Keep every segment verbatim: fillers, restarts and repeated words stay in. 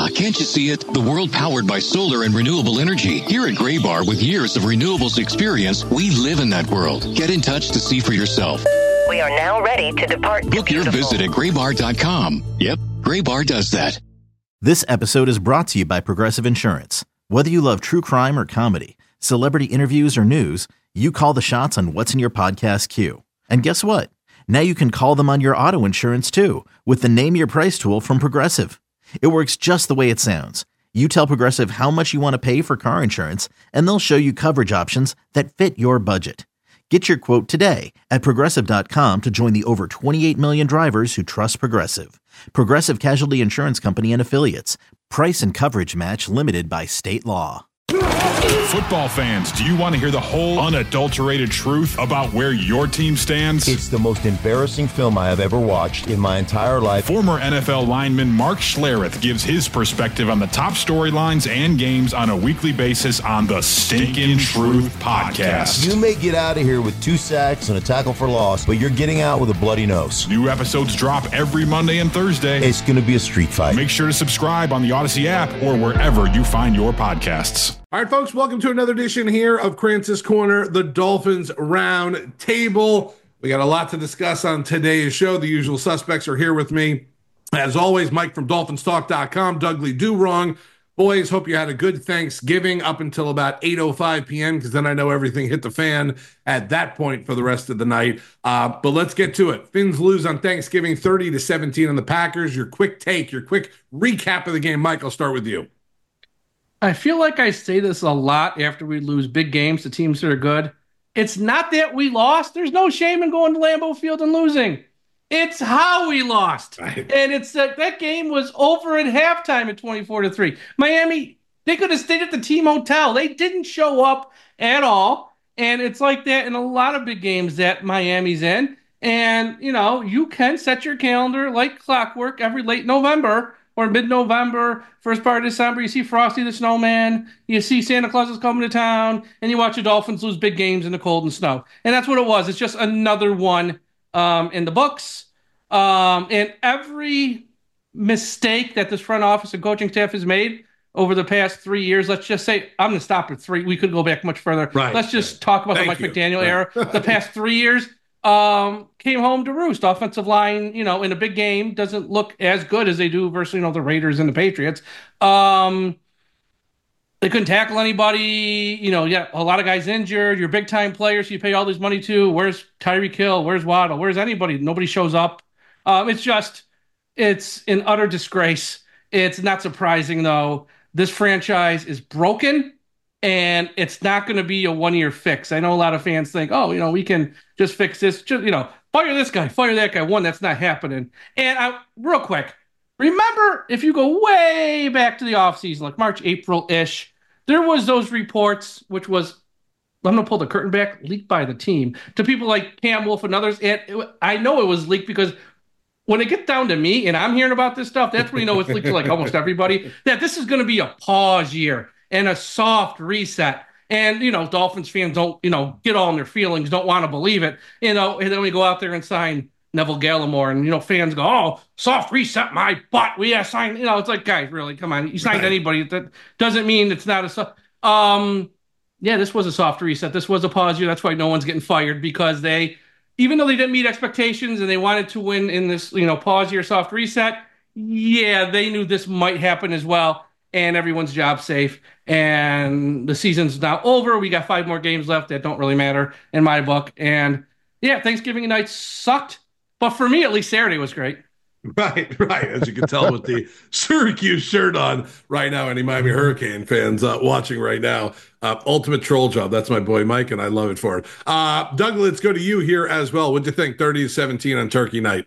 can't you see it? The world powered by solar and renewable energy. Here at Graybar, with years of renewables experience, we live in that world. Get in touch to see for yourself. We are now ready to depart. Book your visit at graybar dot com. Yep, Graybar does that. This episode is brought to you by Progressive Insurance. Whether you love true crime or comedy, celebrity interviews or news, you call the shots on what's in your podcast queue. And guess what? Now you can call them on your auto insurance too with the Name Your Price tool from Progressive. It works just the way it sounds. You tell Progressive how much you want to pay for car insurance, and they'll show you coverage options that fit your budget. Get your quote today at progressive dot com to join the over twenty-eight million drivers who trust Progressive. Progressive Casualty Insurance Company and Affiliates. Price and coverage match limited by state law. Football fans, do you want to hear the whole unadulterated truth about where your team stands? It's the most embarrassing film I have ever watched in my entire life. Former N F L lineman Mark Schlereth gives his perspective on the top storylines and games on a weekly basis on the Stinkin' Truth Podcast. You may get out of here with two sacks and a tackle for loss, but you're getting out with a bloody nose. New episodes drop every Monday and Thursday. It's going to be a street fight. Make sure to subscribe on the Odyssey app or wherever you find your podcasts. All right, folks, welcome to another edition here of Krantz's Corner, the Dolphins Round Table. We got a lot to discuss on today's show. The usual suspects are here with me. As always, Mike from Dolphins Talk dot com, Doug Lee Do Wrong. Boys, hope you had a good Thanksgiving up until about eight oh five p.m., because then I know everything hit the fan at that point for the rest of the night. Uh, but let's get to it. Finns lose on Thanksgiving thirty to seventeen on the Packers. Your quick take, your quick recap of the game. Mike, I'll start with you. I feel like I say this a lot after we lose big games to teams that are good. It's not that we lost. There's no shame in going to Lambeau Field and losing. It's how we lost. Right. And it's uh, that game was over at halftime at twenty-four to three. Miami, they could have stayed at the team hotel. They didn't show up at all. And it's like that in a lot of big games that Miami's in. And, you know, you can set your calendar like clockwork every late November or mid-November, first part of December. You see Frosty the Snowman, you see Santa Claus is coming to town, and you watch the Dolphins lose big games in the cold and snow. And that's what it was. It's just another one um, in the books. Um, and every mistake that this front office and coaching staff has made over the past three years, let's just say, I'm going to stop at three. We could go back much further. Right. Let's just right. talk about Thank the Mike you. McDaniel right. era. The past three years um, came home to roost. Offensive line, you know, in a big game doesn't look as good as they do versus, you know, the Raiders and the Patriots. Um, they couldn't tackle anybody. You know, yeah, a lot of guys injured. Your big time players you pay all this money to. Where's Tyreek Hill? Where's Waddle? Where's anybody? Nobody shows up. Um, it's just, it's an utter disgrace. It's not surprising though. This franchise is broken. And it's not going to be a one-year fix. I know a lot of fans think, oh, you know, we can just fix this. Just, you know, fire this guy, fire that guy. One, that's not happening. And I, real quick, remember, if you go way back to the offseason, like March, April-ish, there was those reports, which was, I'm going to pull the curtain back, leaked by the team, to people like Cam Wolf and others. And it, I know it was leaked because when it gets down to me and I'm hearing about this stuff, that's when you know it's leaked to like almost everybody, that this is going to be a pause year and a soft reset. And, you know, Dolphins fans don't, you know, get all in their feelings, don't want to believe it, you know, and then we go out there and sign Neville Gallimore and, you know, fans go, oh, soft reset my butt. We have signed, you know, it's like, guys, really, come on. You signed right. anybody. That doesn't mean it's not a soft. Um, yeah, this was a soft reset. This was a pause year. That's why no one's getting fired, because they, even though they didn't meet expectations and they wanted to win in this, you know, pause year, soft reset, yeah, they knew this might happen as well. And everyone's job safe. And the season's now over. We got five more games left that don't really matter in my book. And yeah, Thanksgiving night sucked. But for me, at least Saturday was great. Right, right. As you can tell with the Syracuse shirt on right now, any Miami Hurricane fans uh, watching right now. Uh, ultimate troll job. That's my boy Mike, and I love it for it. Uh, Doug, let's go to you here as well. What'd you think? thirty to seventeen on Turkey night.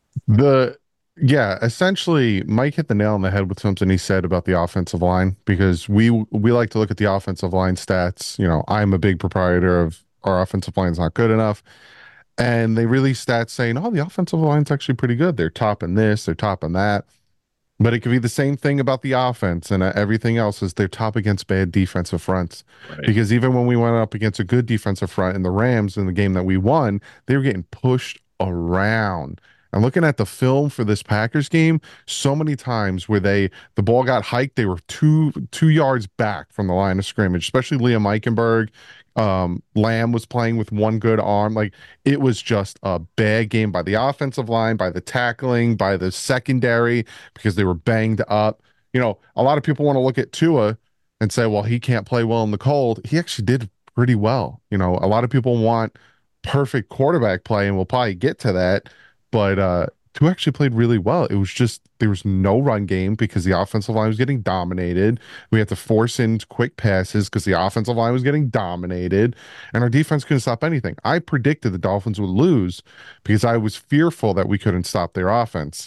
The Yeah, essentially, Mike hit the nail on the head with something he said about the offensive line, because we we like to look at the offensive line stats. You know, I'm a big proprietor of our offensive line's not good enough. And they release stats saying, oh, the offensive line's actually pretty good. They're topping this, they're topping that. But it could be the same thing about the offense, and uh, everything else is they're top against bad defensive fronts. Right. Because even when we went up against a good defensive front in the Rams in the game that we won, they were getting pushed around. And looking at the film for this Packers game, so many times where they the ball got hiked, they were two two yards back from the line of scrimmage, especially Liam Eichenberg. Um, Lamb was playing with one good arm. Like, it was just a bad game by the offensive line, by the tackling, by the secondary, because they were banged up. You know, a lot of people want to look at Tua and say, well, he can't play well in the cold. He actually did pretty well. You know, a lot of people want perfect quarterback play, and we'll probably get to that. But uh, Tua actually played really well. It was just there was no run game because the offensive line was getting dominated. We had to force in quick passes because the offensive line was getting dominated, and our defense couldn't stop anything. I predicted the Dolphins would lose because I was fearful that we couldn't stop their offense,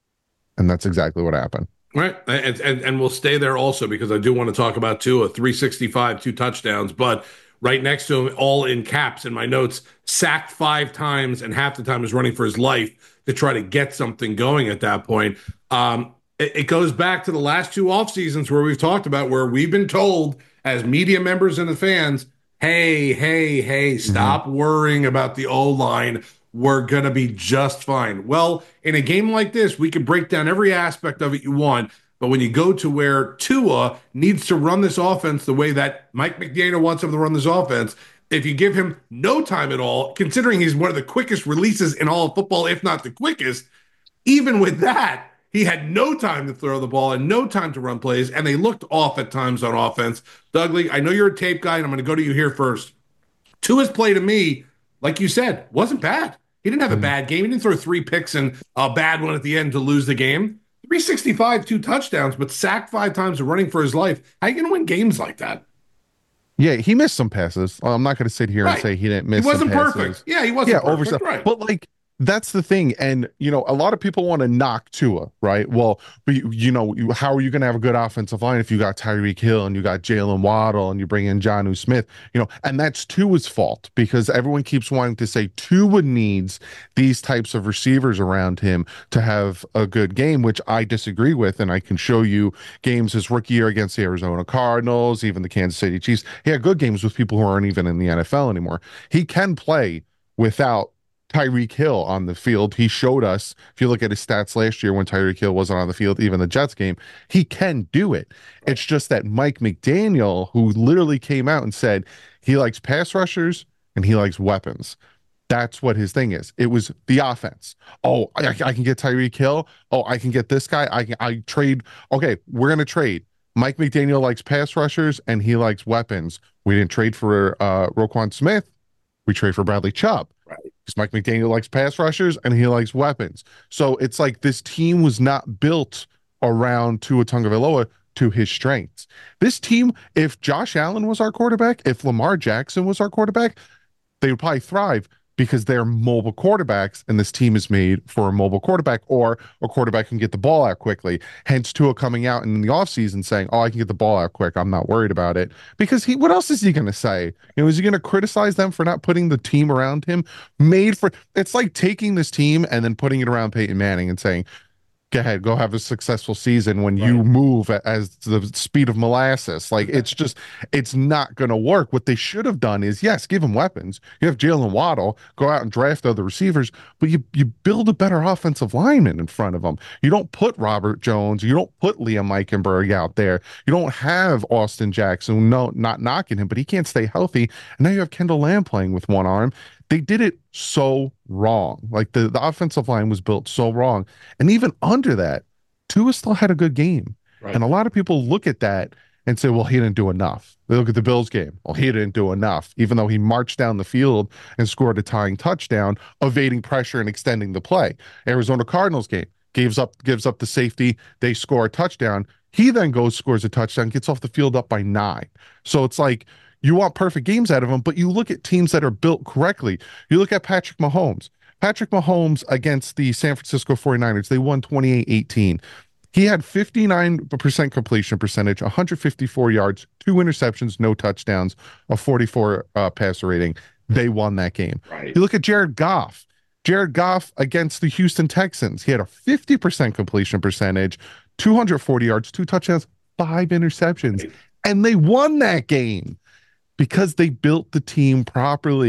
and that's exactly what happened. Right, and, and and we'll stay there also because I do want to talk about Tua, three sixty-five, two touchdowns, but right next to him, all in caps in my notes, sacked five times, and half the time was running for his life to try to get something going at that point. Um, it, it goes back to the last two off seasons where we've talked about where we've been told as media members and the fans, hey, hey, hey, stop mm-hmm. worrying about the O-line. We're going to be just fine. Well, in a game like this, we can break down every aspect of it you want. But when you go to where Tua needs to run this offense the way that Mike McDaniel wants him to run this offense, if you give him no time at all, considering he's one of the quickest releases in all of football, if not the quickest, even with that, he had no time to throw the ball and no time to run plays, and they looked off at times on offense. Dougley, I know you're a tape guy, and I'm going to go to you here first. Tua's play to me, like you said, wasn't bad. He didn't have a bad game. He didn't throw three picks and a bad one at the end to lose the game. three sixty-five, two touchdowns, but sacked five times and running for his life. How are you going to win games like that? Yeah, he missed some passes. I'm not going to sit here right. and say he didn't miss. He wasn't some passes. perfect. Yeah, he wasn't yeah, perfect. Over, right. But like, that's the thing. And, you know, a lot of people want to knock Tua, right? Well, but you, you know, you, how are you going to have a good offensive line if you got Tyreek Hill and you got Jalen Waddle and you bring in Jonnu Smith, you know, and that's Tua's fault because everyone keeps wanting to say Tua needs these types of receivers around him to have a good game, which I disagree with. And I can show you games his rookie year against the Arizona Cardinals, even the Kansas City Chiefs. He had good games with people who aren't even in the N F L anymore. He can play without Tyreek Hill on the field. He showed us, if you look at his stats last year when Tyreek Hill wasn't on the field, even the Jets game, he can do it. It's just that Mike McDaniel, who literally came out and said he likes pass rushers and he likes weapons. That's what his thing is. It was the offense. Oh, I, I can get Tyreek Hill. Oh, I can get this guy. I can I trade. Okay, we're going to trade. Mike McDaniel likes pass rushers and he likes weapons. We didn't trade for uh, Roquan Smith. We trade for Bradley Chubb. Right. Because Mike McDaniel likes pass rushers and he likes weapons. So it's like this team was not built around Tua Tagovailoa to his strengths. This team, if Josh Allen was our quarterback, if Lamar Jackson was our quarterback, they would probably thrive because they're mobile quarterbacks, and this team is made for a mobile quarterback or a quarterback who can get the ball out quickly. Hence Tua coming out in the offseason saying, oh, I can get the ball out quick. I'm not worried about it. Because he, what else is he going to say? You know, is he going to criticize them for not putting the team around him made for, it's like taking this team and then putting it around Peyton Manning and saying, go ahead, go have a successful season when right. you move as the speed of molasses. Like, it's just, it's not going to work. What they should have done is, yes, give him weapons. You have Jalen Waddle, go out and draft other receivers, but you, you build a better offensive lineman in front of them. You don't put Robert Jones, you don't put Liam Eichenberg out there. You don't have Austin Jackson, no, not knocking him, but he can't stay healthy. And now you have Kendall Lamb playing with one arm. They did it so wrong. Like the, the offensive line was built so wrong. And even under that, Tua still had a good game. Right. And a lot of people look at that and say, well, he didn't do enough. They look at the Bills game. Well, he didn't do enough, even though he marched down the field and scored a tying touchdown, evading pressure and extending the play. Arizona Cardinals game, gives up, gives up the safety. They score a touchdown. He then goes, scores a touchdown, gets off the field up by nine. So it's like, you want perfect games out of them, but you look at teams that are built correctly. You look at Patrick Mahomes. Patrick Mahomes against the San Francisco forty-niners, they won twenty-eight eighteen. He had fifty-nine percent completion percentage, one hundred fifty-four yards, two interceptions, no touchdowns, a forty-four uh, passer rating. They won that game. Right. You look at Jared Goff. Jared Goff against the Houston Texans. He had a fifty percent completion percentage, two hundred forty yards, two touchdowns, five interceptions, right. And they won that game. Because they built the team properly.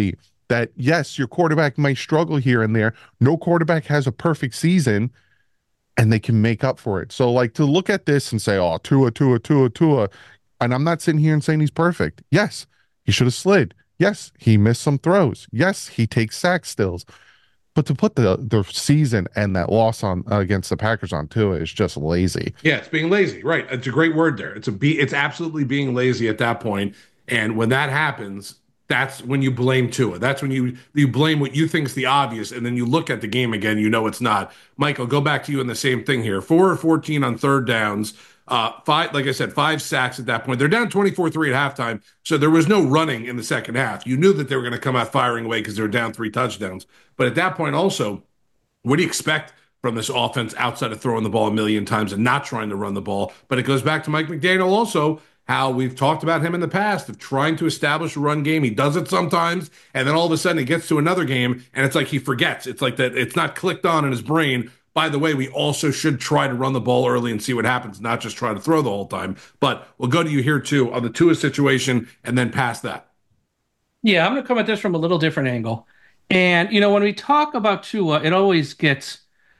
that, yes, your quarterback might struggle here and there. No quarterback has a perfect season, and they can make up for it. So, like, to look at this and say, oh, Tua, Tua, Tua, Tua, and I'm not sitting here and saying he's perfect. Yes, he should have slid. Yes, he missed some throws. Yes, he takes sack stills. But to put the the season and that loss on uh, against the Packers on Tua is just lazy. Yeah, it's being lazy. Right. It's a great word there. It's a be. It's absolutely being lazy at that point. And when that happens, that's when you blame Tua. That's when you you blame what you think is the obvious, and then you look at the game again, you know it's not. Michael, go back to you in the same thing here. Four or fourteen on third downs. Uh, five, like I said, five sacks at that point. They're down twenty-four three at halftime, so there was no running in the second half. You knew that they were going to come out firing away because they were down three touchdowns. But at that point also, what do you expect from this offense outside of throwing the ball a million times and not trying to run the ball? But it goes back to Mike McDaniel also, how we've talked about him in the past of trying to establish a run game. He does it sometimes, and then all of a sudden he gets to another game, and it's like he forgets. It's like that it's not clicked on in his brain. By the way, we also should try to run the ball early and see what happens, not just try to throw the whole time. But we'll go to you here, too, on the Tua situation, and then past that. Yeah, I'm going to come at this from a little different angle. And, you know, when we talk about Tua, it always gets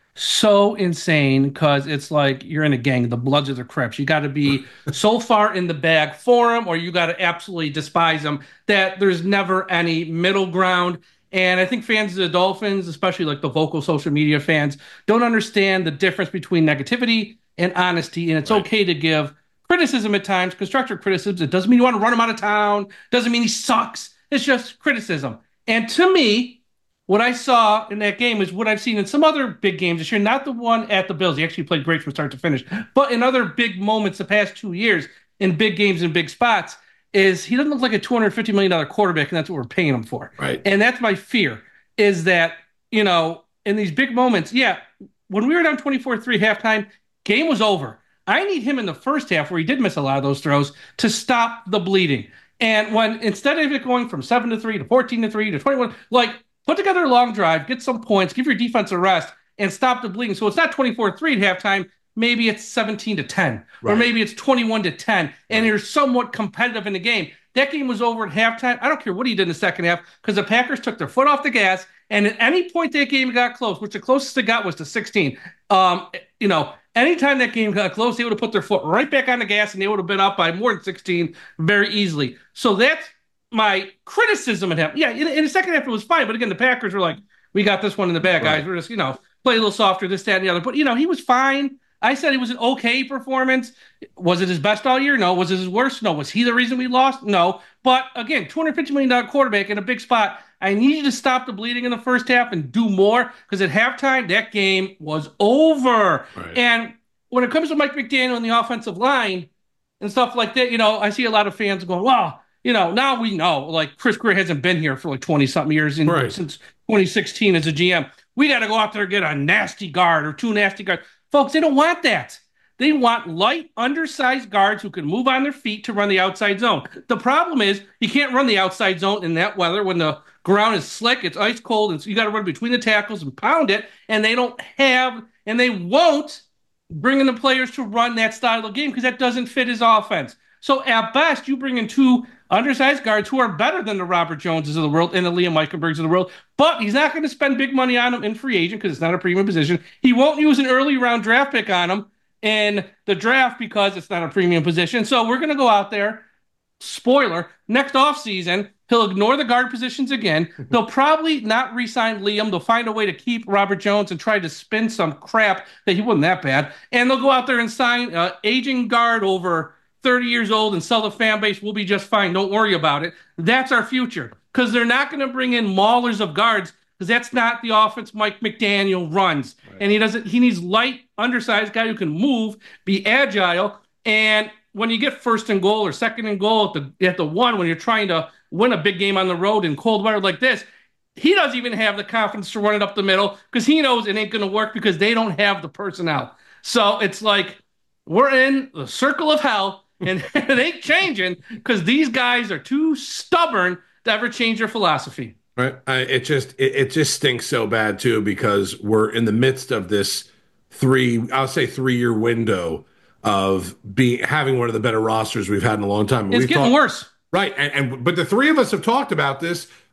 so insane because it's like you're in a gang, the Bloods or the Crips. You got to be so far in the bag for him, or you got to absolutely despise him, that there's never any middle ground. And I think fans of the Dolphins, especially like the vocal social media fans, don't understand the difference between negativity and honesty. And it's right. okay to give criticism at times, constructive criticism. It doesn't mean you want to run him out of town. Doesn't mean he sucks. It's just criticism. And to me, what I saw in that game is what I've seen in some other big games this year, not the one at the Bills. He actually played great from start to finish. But in other big moments the past two years in big games and big spots, is he doesn't look like a two hundred fifty million dollars quarterback, and that's what we're paying him for. Right. And that's my fear, is that, you know, in these big moments, yeah, when we were down twenty-four three halftime, game was over. I need him in the first half, where he did miss a lot of those throws, to stop the bleeding. And when, instead of it going from seven to three to fourteen to three to twenty-one, like, put together a long drive, get some points, give your defense a rest, and stop the bleeding. So it's not twenty-four three at halftime. Maybe it's seventeen to ten, right. Or maybe it's twenty-one to ten, and right. you're somewhat competitive in the game. That game was over at halftime. I don't care what he did in the second half, because the Packers took their foot off the gas, and at any point that game got close, which the closest it got was to sixteen. Um, you know, anytime that game got close, they would have put their foot right back on the gas, and they would have been up by more than sixteen very easily. So that's my criticism at him. Yeah, in, in the second half it was fine, but again, the Packers were like, we got this one in the bag, right. guys. We're just, you know, play a little softer, this, that, and the other. But, you know, he was fine. I said it was an okay performance. Was it his best all year? No. Was it his worst? No. Was he the reason we lost? No. But again, two hundred fifty million dollars quarterback in a big spot. I need you to stop the bleeding in the first half and do more, because at halftime, that game was over. Right. And when it comes to Mike McDaniel and the offensive line and stuff like that, you know, I see a lot of fans going, wow, you know, now we know, like, Chris Greer hasn't been here for like twenty-something years in, right. since twenty sixteen as a G M. We got to go out there and get a nasty guard or two nasty guards. Folks, they don't want that. They want light, undersized guards who can move on their feet to run the outside zone. The problem is you can't run the outside zone in that weather when the ground is slick, it's ice cold, and so you got to run between the tackles and pound it, and they don't have, and they won't bring in the players to run that style of game because that doesn't fit his offense. So at best, you bring in two undersized guards who are better than the Robert Joneses of the world and the Liam Eichenbergs of the world, but he's not going to spend big money on them in free agent because it's not a premium position. He won't use an early round draft pick on them in the draft because it's not a premium position. So we're going to go out there. Spoiler, next offseason, he'll ignore the guard positions again. They'll probably not re-sign Liam. They'll find a way to keep Robert Jones and try to spin some crap that he wasn't that bad. And they'll go out there and sign uh, aging guard over thirty years old and sell the fan base. We'll be just fine. Don't worry about it. That's our future, because they're not going to bring in maulers of guards, because that's not the offense Mike McDaniel runs. Right. And he doesn't. He needs light, undersized guy who can move, be agile. And when you get first and goal or second and goal at the at the one, when you're trying to win a big game on the road in cold weather like this, he doesn't even have the confidence to run it up the middle because he knows it ain't going to work because they don't have the personnel. So it's like we're in the circle of hell. And it ain't changing because these guys are too stubborn to ever change their philosophy. Right. I, it just it, it just stinks so bad, too, because we're in the midst of this three, I'll say three year window of being having one of the better rosters we've had in a long time. It's we've getting talked, worse. Right. And, and but the three of us have talked about this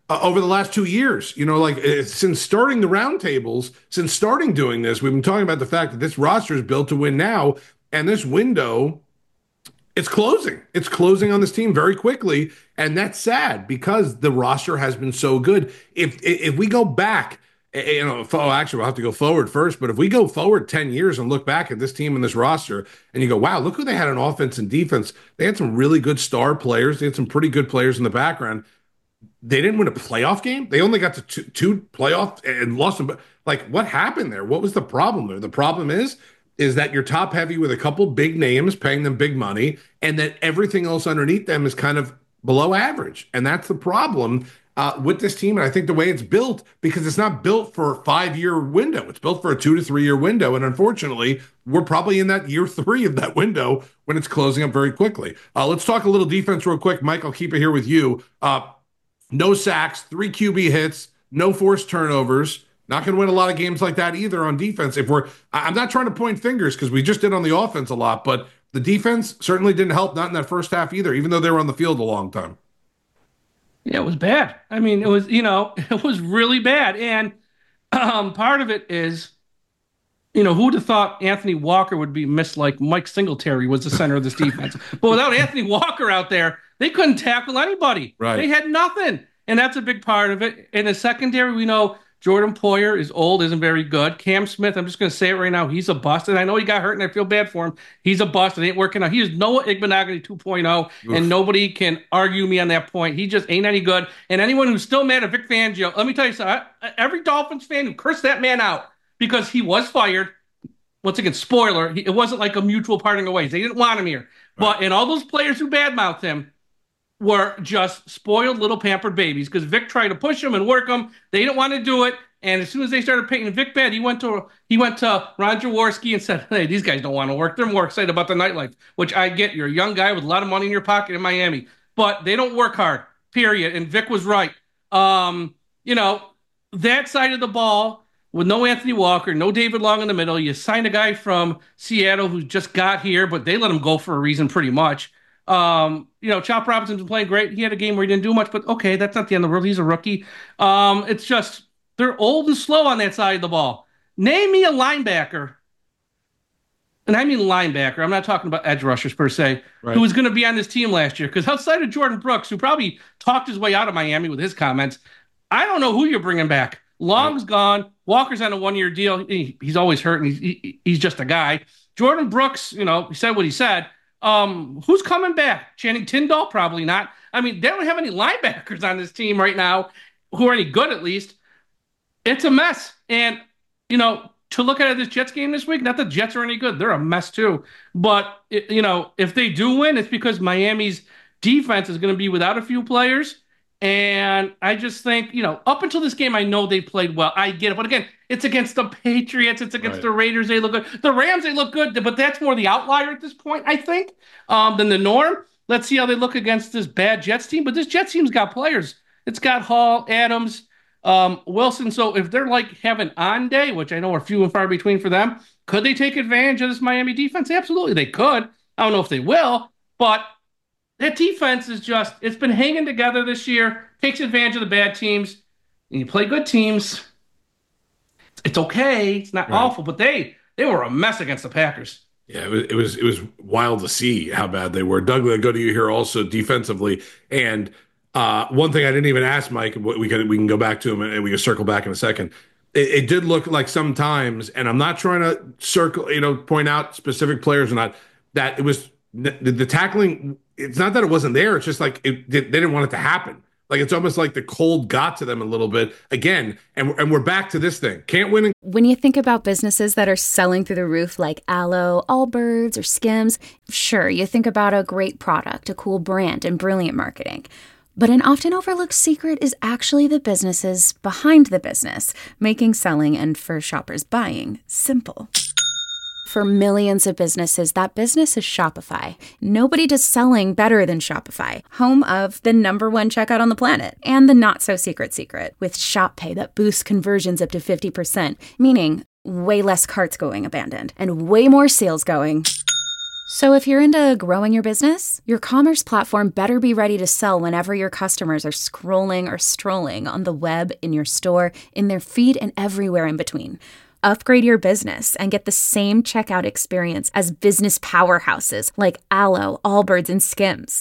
uh, over the last two years. You know, like uh, since starting the roundtables, since starting doing this, we've been talking about the fact that this roster is built to win now, and this window, it's closing. It's closing on this team very quickly, and that's sad because the roster has been so good. If if we go back, you know, oh, actually, we'll have to go forward first, but if we go forward ten years and look back at this team and this roster, and you go, wow, look who they had on offense and defense. They had some really good star players. They had some pretty good players in the background. They didn't win a playoff game. They only got to two, two playoffs and lost them. But like, what happened there? What was the problem there? The problem is, is that you're top heavy with a couple big names, paying them big money, and that everything else underneath them is kind of below average. And that's the problem uh, with this team. And I think the way it's built, because it's not built for a five-year window. It's built for a two to three-year window. And unfortunately, we're probably in that year three of that window when it's closing up very quickly. Uh, let's talk a little defense real quick. Mike, I'll keep it here with you. Uh, no sacks, three Q B hits, no forced turnovers. Not going to win a lot of games like that either on defense. If we're, I'm not trying to point fingers because we just did on the offense a lot, but the defense certainly didn't help, not in that first half either, even though they were on the field a long time. Yeah, it was bad. I mean, it was, you know, it was really bad. And um, part of it is, you know, who'd have thought Anthony Walker would be missed like Mike Singletary was the center of this defense. But without Anthony Walker out there, they couldn't tackle anybody. Right. They had nothing. And that's a big part of it. In the secondary, we know Jordan Poyer is old, isn't very good. Cam Smith, I'm just going to say it right now, he's a bust. And I know he got hurt, and I feel bad for him. He's a bust. It ain't working out. He is Noah Igbenogany two point oh, Oof. And nobody can argue me on that point. He just ain't any good. And anyone who's still mad at Vic Fangio, let me tell you something. Every Dolphins fan who cursed that man out because he was fired, once again, spoiler, it wasn't like a mutual parting of ways. They didn't want him here. Right. But and all those players who badmouthed him were just spoiled little pampered babies because Vic tried to push them and work them. They didn't want to do it. And as soon as they started painting Vic bad, he went to he went to Ron Jaworski and said, hey, these guys don't want to work. They're more excited about the nightlife, which I get. You're a young guy with a lot of money in your pocket in Miami. But they don't work hard, period. And Vic was right. Um, you know, that side of the ball, with no Anthony Walker, no David Long in the middle, you signed a guy from Seattle who just got here, but they let him go for a reason pretty much. Um, you know, Chop Robinson's been playing great. He had a game where he didn't do much, but okay, that's not the end of the world. He's a rookie. Um, it's just they're old and slow on that side of the ball. Name me a linebacker, and I mean linebacker. I'm not talking about edge rushers per se, right, who was going to be on this team last year. Because outside of Jordan Brooks, who probably talked his way out of Miami with his comments, I don't know who you're bringing back. Long's right. gone. Walker's on a one-year deal. He, he's always hurt, and he's, he, he's just a guy. Jordan Brooks, you know, he said what he said. Um, who's coming back? Channing Tindall? Probably not. I mean, they don't have any linebackers on this team right now who are any good, at least. It's a mess. And, you know, to look at this Jets game this week, not that the Jets are any good. They're a mess, too. But, it, you know, if they do win, it's because Miami's defense is going to be without a few players. And I just think, you know, up until this game, I know they played well. I get it. But again, it's against the Patriots. It's against right. the Raiders. They look good. The Rams, they look good. But that's more the outlier at this point, I think, um, than the norm. Let's see how they look against this bad Jets team. But this Jets team's got players. It's got Hall, Adams, um, Wilson. So if they're like having on day, which I know are few and far between for them, could they take advantage of this Miami defense? Absolutely, they could. I don't know if they will, but that defense is just, it's been hanging together this year, takes advantage of the bad teams, and you play good teams. It's okay. It's not right. awful, but they they were a mess against the Packers. Yeah, it was, it was it was wild to see how bad they were. Doug, I'll go to you here also defensively. And uh, one thing I didn't even ask Mike, we can we can go back to him and we can circle back in a second. It, it did look like sometimes, and I'm not trying to circle, you know, point out specific players or not, that it was the, the tackling. It's not that it wasn't there. It's just like it, they didn't want it to happen. Like it's almost like the cold got to them a little bit again. And, and we're back to this thing. Can't win. In- when you think about businesses that are selling through the roof like Aloe, Allbirds, or Skims, sure, you think about a great product, a cool brand, and brilliant marketing. But an often overlooked secret is actually the businesses behind the business, making selling and for shoppers buying simple. For millions of businesses, that business is Shopify. Nobody does selling better than Shopify, home of the number one checkout on the planet, and the not-so-secret secret, with Shop Pay that boosts conversions up to fifty percent, meaning way less carts going abandoned, and way more sales going So if you're into growing your business, your commerce platform better be ready to sell whenever your customers are scrolling or strolling on the web, in your store, in their feed, and everywhere in between. Upgrade your business and get the same checkout experience as business powerhouses like Allo, Allbirds, and Skims.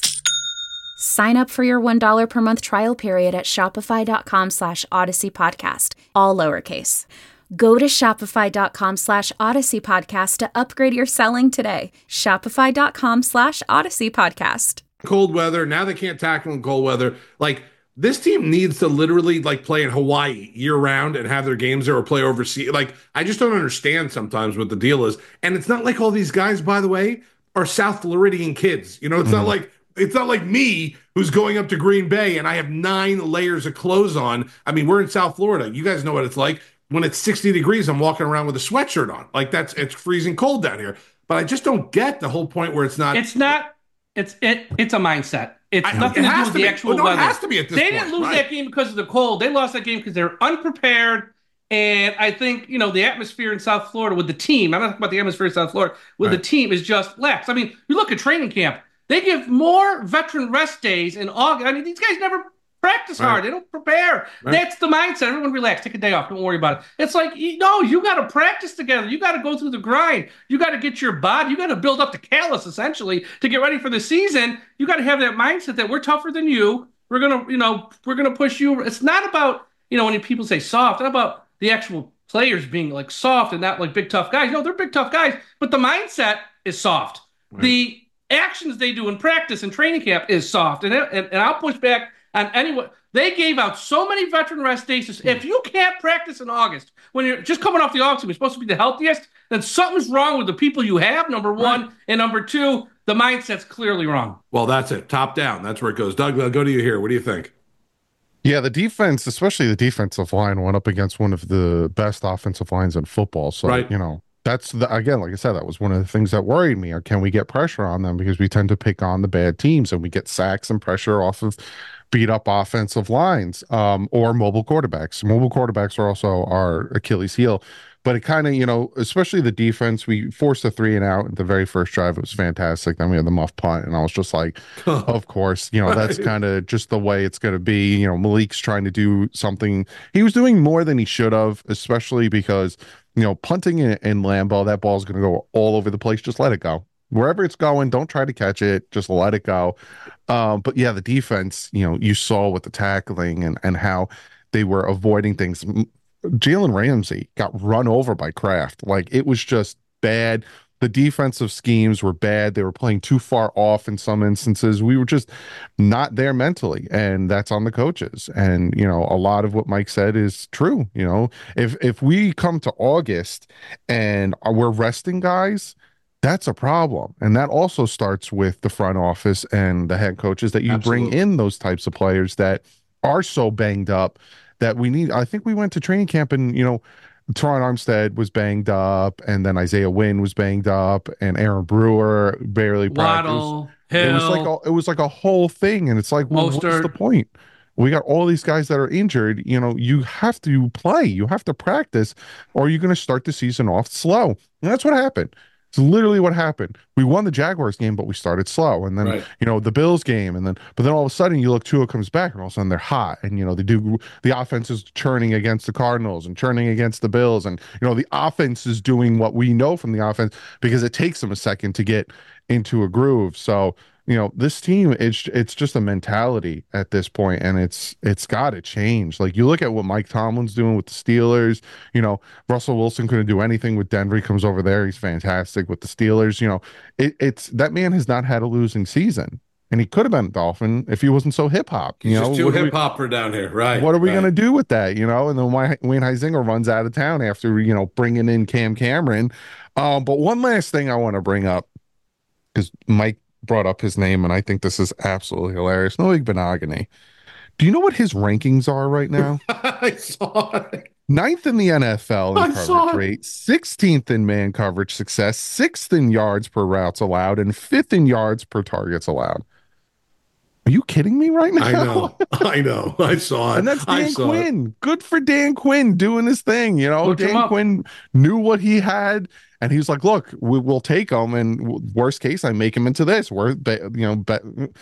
Sign up for your one dollar per month trial period at shopify.com slash Odyssey Podcast, all lowercase. Go to shopify.com slash Odyssey Podcast to upgrade your selling today. Shopify.com slash Odyssey Podcast. Cold weather. Now they can't tackle in cold weather. Like, this team needs to literally like play in Hawaii year round and have their games there or play overseas. Like, I just don't understand sometimes what the deal is. And it's not like all these guys, by the way, are South Floridian kids. You know, it's mm-hmm. not like it's not like me who's going up to Green Bay and I have nine layers of clothes on. I mean, we're in South Florida. You guys know what it's like. When it's sixty degrees, I'm walking around with a sweatshirt on. Like, that's, it's freezing cold down here. But I just don't get the whole point where it's not. It's not, it's it. It's a mindset. It's I, nothing it to do with to the be. actual well, no, weather. It has to be at this they point, didn't lose right. that game because of the cold. They lost that game because they're unprepared. And I think, you know, the atmosphere in South Florida with the team, I'm not talking about the atmosphere in South Florida, with right. the team is just lax. I mean, you look at training camp. They give more veteran rest days in August. I mean, these guys never practice hard. Right. They don't prepare. Right. That's the mindset. Everyone relax. Take a day off. Don't worry about it. It's like, no, you got to practice together. You got to go through the grind. You got to get your body. You got to build up the callus, essentially, to get ready for the season. You got to have that mindset that we're tougher than you. We're going to, you know, we're going to push you. It's not about, you know, when people say soft, it's not about the actual players being like soft and not like big, tough guys. No, they're big, tough guys, but the mindset is soft. Right. The actions they do in practice and training camp is soft. And, and, and I'll push back on anyone. They gave out so many veteran rest days. If you can't practice in August, when you're just coming off the off season, you're supposed to be the healthiest, then something's wrong with the people you have, number one. Right. And number two, the mindset's clearly wrong. Well, that's it. Top down. That's where it goes. Doug, I'll go to you here. What do you think? Yeah, the defense, especially the defensive line, went up against one of the best offensive lines in football. So, right. you know, that's, the, again, like I said, that was one of the things that worried me. Or can we get pressure on them? Because we tend to pick on the bad teams and we get sacks and pressure off of beat up offensive lines um, or mobile quarterbacks. Mobile quarterbacks are also our Achilles heel. But it kind of, you know, especially the defense, we forced a three and out at the very first drive. It was fantastic. Then we had the muff punt, and I was just like, of course, you know, that's kind of just the way it's going to be. You know, Malik's trying to do something. He was doing more than he should have, especially because, you know, punting in, in Lambeau, that ball is going to go all over the place. Just let it go. Wherever it's going, don't try to catch it. Just let it go. Um, but yeah, the defense, you know, you saw with the tackling and, and how they were avoiding things. Jalen Ramsey got run over by Kraft. Like, it was just bad. The defensive schemes were bad. They were playing too far off in some instances. We were just not there mentally, and that's on the coaches. And, you know, a lot of what Mike said is true. You know, if if we come to August and we're resting guys, that's a problem. And that also starts with the front office and the head coaches, that you Absolutely. Bring in those types of players that are so banged up that we need. I think we went to training camp and, you know, Teron Armstead was banged up, and then Isaiah Wynn was banged up, and Aaron Brewer barely Waddle, practiced. Hill, it was like a, it was like a whole thing, and it's like, well, what's the point? We got all these guys that are injured. You know, you have to play, you have to practice, or you're going to start the season off slow. And that's what happened. It's literally what happened. We won the Jaguars game, but we started slow. And then, right. you know, the Bills game. And then, but then all of a sudden you look, Tua comes back, and all of a sudden they're hot. And, you know, they do, the offense is churning against the Cardinals and churning against the Bills. And, you know, the offense is doing what we know from the offense, because it takes them a second to get into a groove. So, you know, this team, it's it's just a mentality at this point, and it's it's got to change. Like, you look at what Mike Tomlin's doing with the Steelers. You know, Russell Wilson couldn't do anything with Denver. He comes over there, he's fantastic with the Steelers. You know, it, it's that man has not had a losing season, and he could have been a Dolphin if he wasn't so hip hop. You he's know, just too hip hopper down here, right? What are we right. gonna do with that? You know, and then Wayne Huizenga runs out of town after, you know, bringing in Cam Cameron. Um, but one last thing I want to bring up, because Mike brought up his name, and I think this is absolutely hilarious. Noah Benogany. Do you know what his rankings are right now? I saw it. Ninth in the N F L in I coverage rate, sixteenth in man coverage success, sixth in yards per routes allowed, and fifth in yards per targets allowed. Are you kidding me right now? I know. I know. I saw it. And that's Dan Quinn. It. Good for Dan Quinn doing his thing. You know, Look Dan Quinn knew what he had, and he was like, "Look, we, we'll take him. And worst case, I make him into this. Where, you know, but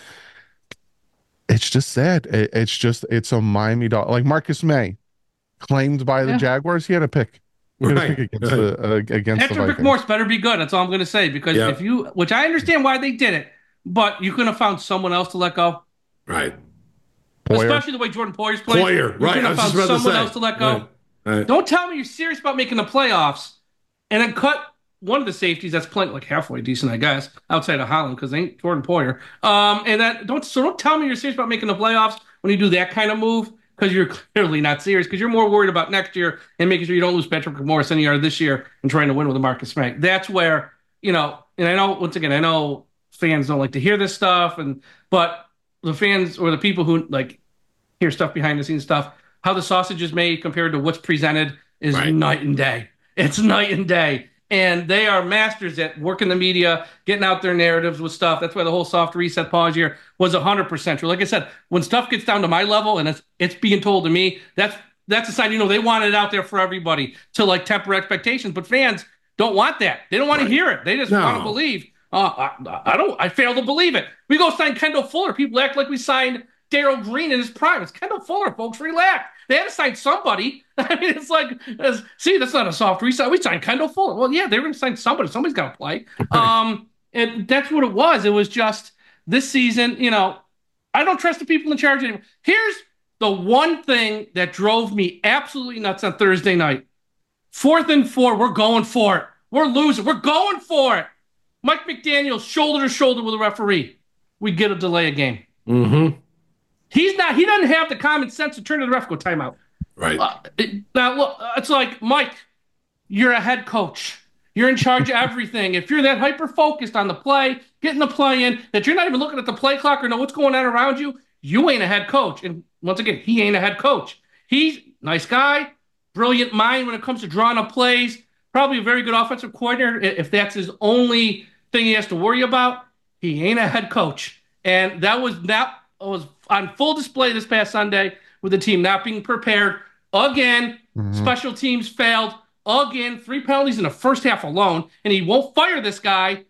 it's just sad. It, it's just it's a Miami dog. Like Marcus May, claimed by the yeah. Jaguars, he had a pick. He had right. a pick against right. the uh, against Patrick the Vikings. McMorris better be good. That's all I'm going to say. Because yep. if you, which I understand why they did it, but you could have found someone else to let go. Right. Poyer. Especially the way Jordan Poyer's played. Poyer, you right. could have found someone else to let go. Right. Right. Don't tell me you're serious about making the playoffs and then cut one of the safeties that's playing like halfway decent, I guess, outside of Holland, because they ain't Jordan Poyer. Um, and that don't so don't tell me you're serious about making the playoffs when you do that kind of move, because you're clearly not serious, because you're more worried about next year and making sure you don't lose Patrick McMorris than you are this year and trying to win with a Marcus May. That's where, you know, and I know, once again, I know fans don't like to hear this stuff, and but the fans or the people who like hear stuff behind the scenes stuff, how the sausage is made compared to what's presented is right. night and day. It's night and day. And they are masters at working the media, getting out their narratives with stuff. That's why the whole soft reset pause here was one hundred percent true. Like I said, when stuff gets down to my level and it's it's being told to me, that's that's a sign, you know, they want it out there for everybody to like temper expectations. But fans don't want that. They don't want right. to hear it. They just no. want to believe. Uh, I, I don't. I fail to believe it. We go sign Kendall Fuller. People act like we signed Darryl Green in his prime. It's Kendall Fuller, folks. Relax. They had to sign somebody. I mean, it's like, it's, see, that's not a soft reset. We signed Kendall Fuller. Well, yeah, they were going to sign somebody. Somebody's got to play. Um, and that's what it was. It was just this season. You know, I don't trust the people in charge anymore. Here's the one thing that drove me absolutely nuts on Thursday night. Fourth and four. We're going for it. We're losing. We're going for it. Mike McDaniel, shoulder to shoulder with a referee. We get a delay a game. Mm-hmm. He's not. He doesn't have the common sense to turn to the ref, go timeout. Right. Uh, it, now look, it's like, Mike, you're a head coach. You're in charge of everything. If you're that hyper focused on the play, getting the play in, that you're not even looking at the play clock or know what's going on around you, you ain't a head coach. And once again, he ain't a head coach. He's nice guy, brilliant mind when it comes to drawing up plays. Probably a very good offensive coordinator if that's his only thing he has to worry about. He ain't a head coach. And that was that was on full display this past Sunday with the team not being prepared. Again, mm-hmm. special teams failed. Again, three penalties in the first half alone, and he won't fire this guy.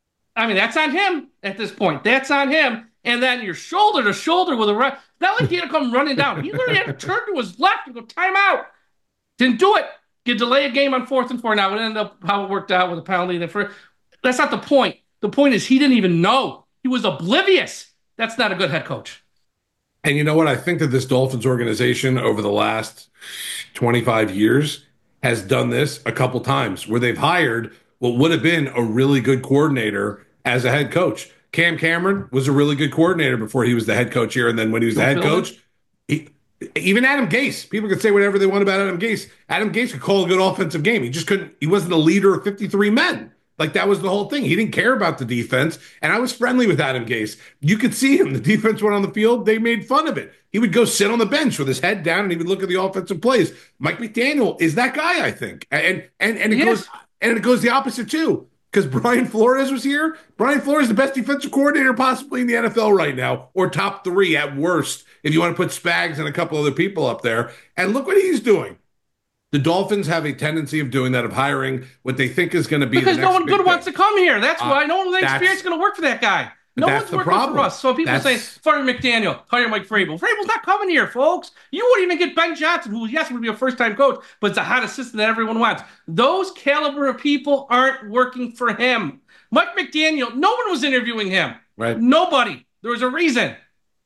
I mean, that's on him at this point. That's on him. And then you're shoulder to shoulder with a ref. Not like he had to come running down. He literally had to turn to his left and go timeout. Didn't do it. You delay a game on fourth and four. Now it ended up how it worked out with a penalty. That's not the point. The point is he didn't even know. He was oblivious. That's not a good head coach. And you know what? I think that this Dolphins organization over the last twenty-five years has done this a couple times where they've hired what would have been a really good coordinator as a head coach. Cam Cameron was a really good coordinator before he was the head coach here. And then when he was the head coach, he, even Adam Gase, people could say whatever they want about Adam Gase. Adam Gase could call a good offensive game. He just couldn't, he wasn't a leader of fifty-three men. Like, that was the whole thing. He didn't care about the defense. And I was friendly with Adam Gase. You could see him. The defense went on the field. They made fun of it. He would go sit on the bench with his head down and he would look at the offensive plays. Mike McDaniel is that guy, I think. And and and it yes. goes and it goes the opposite too. Because Brian Flores was here. Brian Flores is the best defensive coordinator possibly in the N F L right now, or top three at worst, if you want to put Spags and a couple other people up there. And look what he's doing. The Dolphins have a tendency of doing that, of hiring what they think is going to be because the next no one good thing. wants to come here. That's uh, why no one with experience is going to work for that guy. No one's working problem. for us. So people that's... say, fire McDaniel, hire Mike Vrabel. Vrabel's not coming here, folks. You wouldn't even get Ben Johnson, who, yes, would be a first-time coach, but it's a hot assistant that everyone wants. Those caliber of people aren't working for him. Mike McDaniel, no one was interviewing him. Right. Nobody. There was a reason.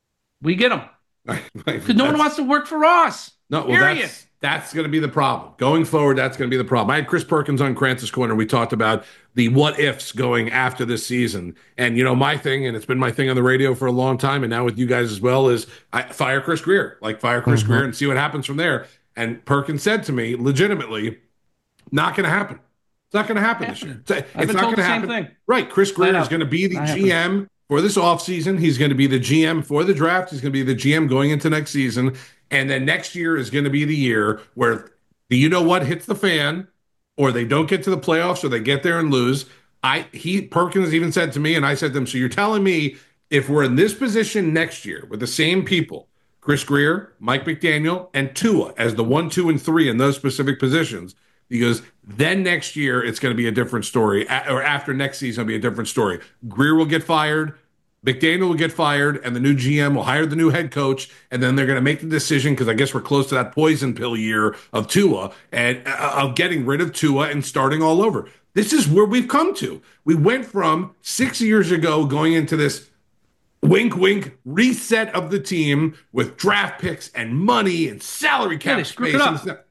We get him. Because no one wants to work for us. No, well, Period. that's... That's going to be the problem. Going forward, that's going to be the problem. I had Chris Perkins on Krantz's Corner. We talked about the what-ifs going after this season. And, you know, my thing, and it's been my thing on the radio for a long time, and now with you guys as well, is I, fire Chris Grier. Like, fire Chris mm-hmm. Grier and see what happens from there. And Perkins said to me, legitimately, not going to happen. It's not going to happen this year. It's, it's not going to happen. Thing. Right. Chris Grier is going to be the not G M happen. for this offseason. He's going to be the G M for the draft. He's going to be the G M going into next season. And then next year is going to be the year where the you know what hits the fan, or they don't get to the playoffs, or they get there and lose. I he Perkins even said to me, and I said to him, so you're telling me if we're in this position next year with the same people, Chris Greer, Mike McDaniel, and Tua as the one, two, and three in those specific positions, because then next year it's going to be a different story, or after next season it'll be a different story. Greer will get fired, McDaniel will get fired, and the new G M will hire the new head coach, and then they're going to make the decision, because I guess we're close to that poison pill year of Tua, and uh, of getting rid of Tua and starting all over. This is where we've come to. We went from six years ago going into this wink, wink, reset of the team with draft picks and money and salary cap Yeah, space. it And up.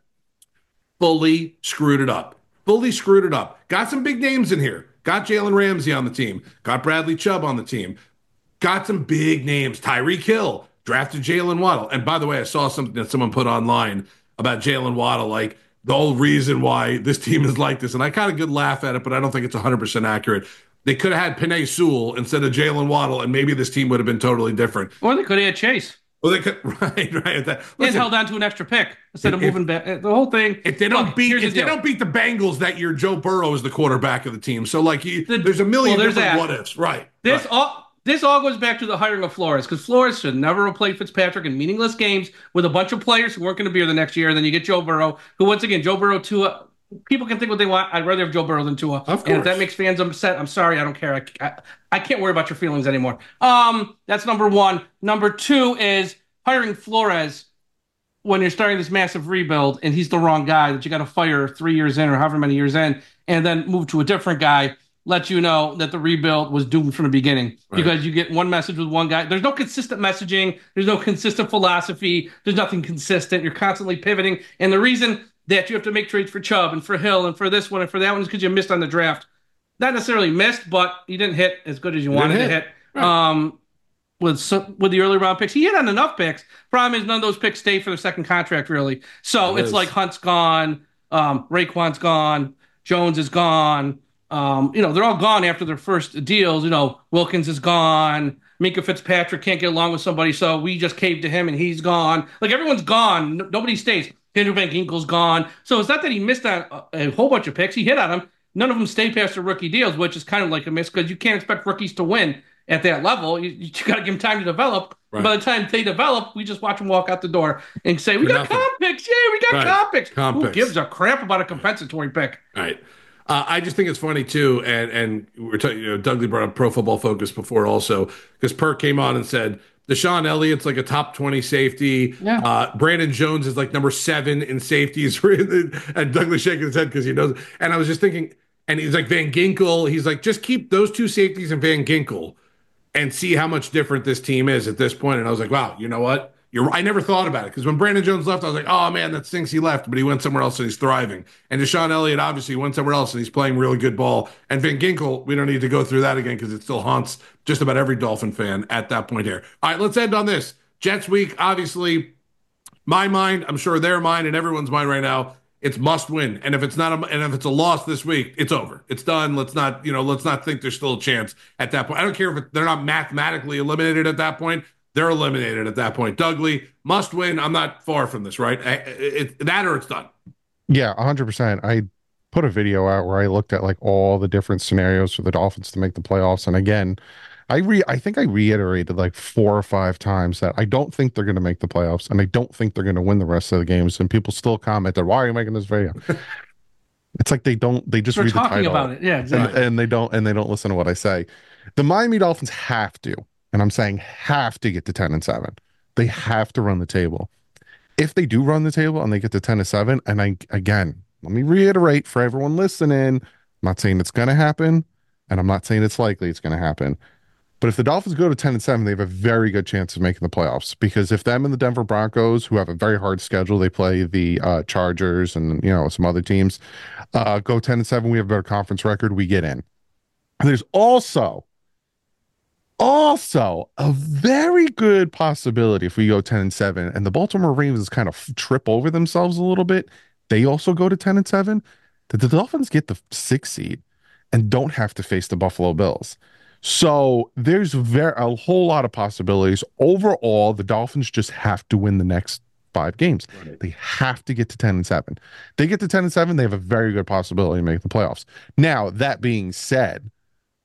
fully screwed it up. Fully screwed it up. Got some big names in here. Got Jalen Ramsey on the team. Got Bradley Chubb on the team. Got some big names. Tyreek Hill. Drafted Jalen Waddle. And by the way, I saw something that someone put online about Jalen Waddle, like the whole reason why this team is like this. And I kind of could laugh at it, but I don't think it's one hundred percent accurate. They could have had Penei Sewell instead of Jalen Waddle, and maybe this team would have been totally different. Or they could have had Chase. Well, they could, right, right. That, And listen, held on to an extra pick instead of if- moving back. The whole thing. if they don't Look, beat, here's the if they deal. don't beat the Bengals that year, Joe Burrow is the quarterback of the team. So, like, he, The- there's a million well, there's different that. what ifs, right? This right. all this all goes back to the hiring of Flores, because Flores should never have played Fitzpatrick in meaningless games with a bunch of players who weren't going to be here the next year. And then you get Joe Burrow, who once again, Joe Burrow, Tua. People can think what they want. I'd rather have Joe Burrow than Tua. Of And if course. that makes fans upset, I'm sorry. I don't care. I, I, I can't worry about your feelings anymore. Um, that's number one. Number two is hiring Flores when you're starting this massive rebuild, and he's the wrong guy that you got to fire three years in or however many years in, and then move to a different guy, let you know that the rebuild was doomed from the beginning. Right. Because you get one message with one guy. There's no consistent messaging. There's no consistent philosophy. There's nothing consistent. You're constantly pivoting. And the reason that you have to make trades for Chubb and for Hill and for this one and for that one is because you missed on the draft. Not necessarily missed, but you didn't hit as good as you wanted hit. to hit. Right. Um, with some, with the early round picks, he hit on enough picks. Problem is, none of those picks stay for their second contract, really. So It it's is. like Hunt's gone, um, Raekwon's gone, Jones is gone. Um, you know, they're all gone after their first deals. You know, Wilkins is gone. Minka Fitzpatrick can't get along with somebody, so we just caved to him and he's gone. Like, everyone's gone. No- nobody stays. Andrew Van Ginkel's gone. So it's not that he missed on a, a whole bunch of picks. He hit on them. None of them stayed past their rookie deals, which is kind of like a miss because you can't expect rookies to win at that level. You, you got to give them time to develop. Right. By the time they develop, we just watch them walk out the door and say, we For got nothing. comp picks. Yeah, we got Right. comp picks. Comp Who picks. gives a crap about a compensatory pick? Right. Uh, I just think it's funny too, and and we're talking. You know, Dougley brought up Pro Football Focus before also, because Perk came on and said Deshaun Elliott's like a top twenty safety. Yeah. Uh, Brandon Jones is like number seven in safeties. And Douglas shaking his head because he knows. And I was just thinking, and he's like Van Ginkel. He's like, just keep those two safeties and Van Ginkel, and see how much different this team is at this point. And I was like, wow, you know what? You're, I never thought about it, because when Brandon Jones left, I was like, oh man, that stinks he left, but he went somewhere else and he's thriving. And Deshaun Elliott obviously went somewhere else and he's playing really good ball. And Van Ginkel, we don't need to go through that again because it still haunts just about every Dolphin fan at that point here. All right, let's end on this. Jets week, obviously, my mind, I'm sure their mind and everyone's mind right now, it's must win. And if it's not a, and if it's a loss this week, it's over. It's done. Let's not, you know, let's not think there's still a chance at that point. I don't care if it, they're not mathematically eliminated at that point. They're eliminated at that point. Dougley, must win. I'm not far from this, right? I- It, it, that or it's done. Yeah, one hundred percent. I put a video out where I looked at like all the different scenarios for the Dolphins to make the playoffs. And again, I re I think I reiterated like four or five times that I don't think they're going to make the playoffs, and I don't think they're going to win the rest of the games. And people still commented, "Why are you making this video?" It's like they don't. They just We're read the talking title about it. Yeah, and, exactly. and they don't and they don't listen to what I say. The Miami Dolphins have to, and I'm saying have to get to ten and seven. They have to run the table. If they do run the table and they get to ten and seven, and I again, let me reiterate for everyone listening, I'm not saying it's going to happen, and I'm not saying it's likely it's going to happen. But if the Dolphins go to ten and seven, they have a very good chance of making the playoffs, because if them and the Denver Broncos, who have a very hard schedule, they play the uh, Chargers and, you know, some other teams, uh, go ten and seven, we have a better conference record, we get in. And there's also, also a very good possibility if we go ten and seven and the Baltimore Ravens kind of trip over themselves a little bit, they also go to ten and seven, that the Dolphins get the sixth seed and don't have to face the Buffalo Bills. So there's very a whole lot of possibilities. Overall, the Dolphins just have to win the next five games. Right. They have to get to ten and seven. They get to ten and seven, they have a very good possibility of making the playoffs. Now, that being said,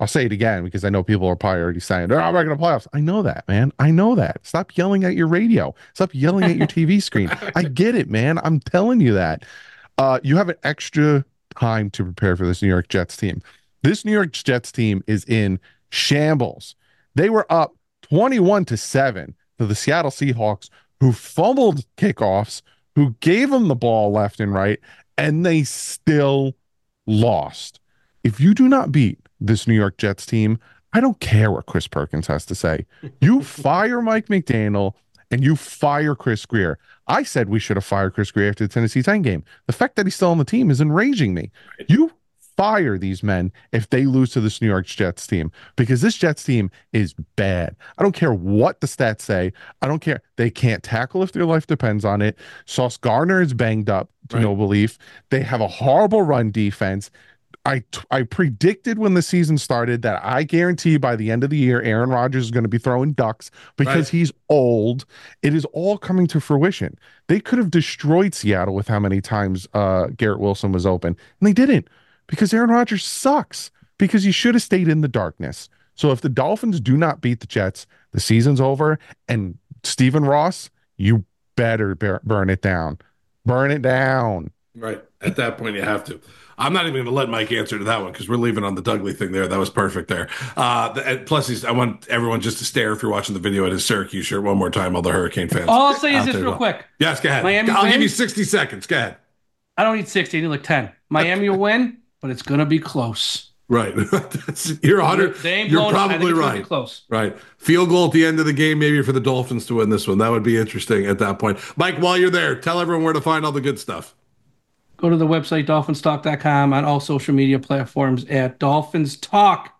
I'll say it again because I know people are probably already saying, they're not making the playoffs. I know that, man. I know that. Stop yelling at your radio. Stop yelling at your T V screen. I get it, man. I'm telling you that. Uh, you have an extra time to prepare for this New York Jets team. This New York Jets team is in shambles. They were up twenty-one to seven to the Seattle Seahawks, who fumbled kickoffs, who gave them the ball left and right, and they still lost. If you do not beat this New York Jets team, I don't care what Chris Perkins has to say. You fire Mike McDaniel and you fire Chris Grier. I said we should have fired Chris Grier after the Tennessee Titan game. The fact that he's still on the team is enraging me. You fire these men if they lose to this New York Jets team, because this Jets team is bad. I don't care what the stats say. I don't care. They can't tackle if their life depends on it. Sauce Gardner is banged up to right. no belief. They have a horrible run defense. I I predicted when the season started that I guarantee by the end of the year, Aaron Rodgers is going to be throwing ducks because right. he's old. It is all coming to fruition. They could have destroyed Seattle with how many times uh, Garrett Wilson was open, and they didn't, because Aaron Rodgers sucks, because he should have stayed in the darkness. So if the Dolphins do not beat the Jets, the season's over, and Stephen Ross, you better burn it down. Burn it down. Right. At that point, you have to. I'm not even going to let Mike answer to that one because we're leaving on the Dudley thing there. That was perfect there. Uh, and plus, he's, I want everyone just to stare if you're watching the video at his Syracuse shirt one more time, all the Hurricane fans. All I'll say is this real well. quick. Yes, go ahead. Miami I'll win. give you sixty seconds. Go ahead. I don't need sixty. I need like ten. Miami will win, but it's going to be close. Right. You're one hundred. They ain't You're blowing, probably right. Close. Right. Field goal at the end of the game, maybe for the Dolphins to win this one. That would be interesting at that point. Mike, while you're there, tell everyone where to find all the good stuff. Go to the website, dolphins talk dot com, on all social media platforms at Dolphins Talk.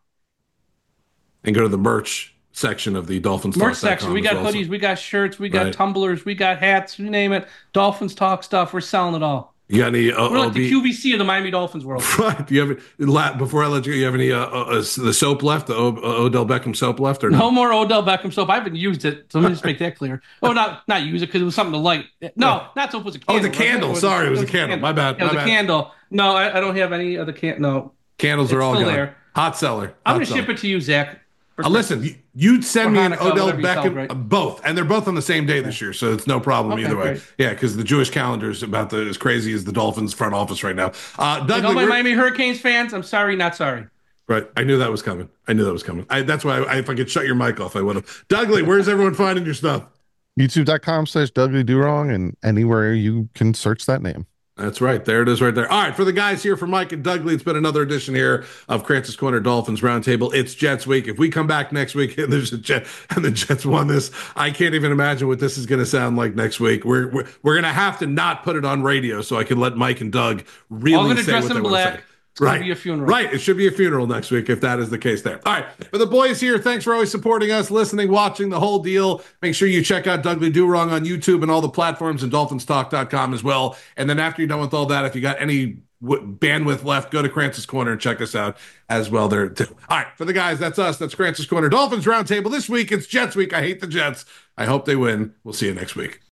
And go to the merch section of the Dolphins Talk. Merch section. We got well, hoodies, so. we got shirts, we got right. tumblers, we got hats, you name it. Dolphins Talk stuff. We're selling it all. You got any? Uh, We're like O B? the Q B C of the Miami Dolphins world. Right. Do you have before I let you go? You have any uh, uh, the soap left? The o- uh, Odell Beckham soap left, or no? No more Odell Beckham soap. I haven't used it, so let me just make that clear. Oh, not not use it because it was something to light. No, not soap. It was a candle. Oh, the candle. Right? Sorry, it was, it was a candle. candle. My bad. Yeah, it was My a bad. candle. No, I, I don't have any other can. No, candles are it's all still gone. there. Hot cellar. I'm Hot gonna cellar. ship it to you, Zach. Uh, listen, you, you'd send or me Hanukkah, an Odell whatever you Beckham, celebrate. uh, both, and they're both on the same day this year, so it's no problem Okay, either way. great. Yeah, because the Jewish calendar is about the, as crazy as the Dolphins front office right now. Uh, Like Dudley, all my we're- Miami Hurricanes fans, I'm sorry, not sorry. right, I knew that was coming. I knew that was coming. I, that's why I, if I could shut your mic off, I would have. Dudley, where's everyone finding your stuff? YouTube dot com slash Dudley Durong, and anywhere you can search that name. That's right. There it is right there. All right. For the guys here, for Mike and Dudley, it's been another edition here of Krantz's Corner Dolphins Roundtable. It's Jets week. If we come back next week and there's a Jet and the Jets won this, I can't even imagine what this is going to sound like next week. We're we're, we're going to have to not put it on radio so I can let Mike and Doug really All gonna say dress what in they want black. to say. It's going Right. to be a funeral. Right. It should be a funeral next week if that is the case there. All right. For the boys here, thanks for always supporting us, listening, watching the whole deal. Make sure you check out Dudley Durong on YouTube and all the platforms and dolphins talk dot com as well. And then after you're done with all that, if you got any w- bandwidth left, go to Krantz's Corner and check us out as well there too. All right. For the guys, that's us. That's Krantz's Corner Dolphins Roundtable. This week, it's Jets week. I hate the Jets. I hope they win. We'll see you next week.